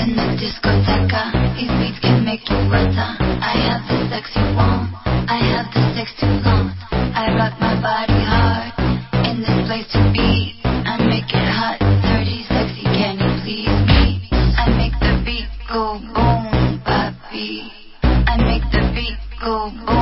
in the discoteca. These beats can make you rata. I have the sex you want, I have the sex too long. I rock my body hard in this place to be. I make it hot, dirty, sexy, can you please me? I make the beat go boom, papi. I make the beat go boom.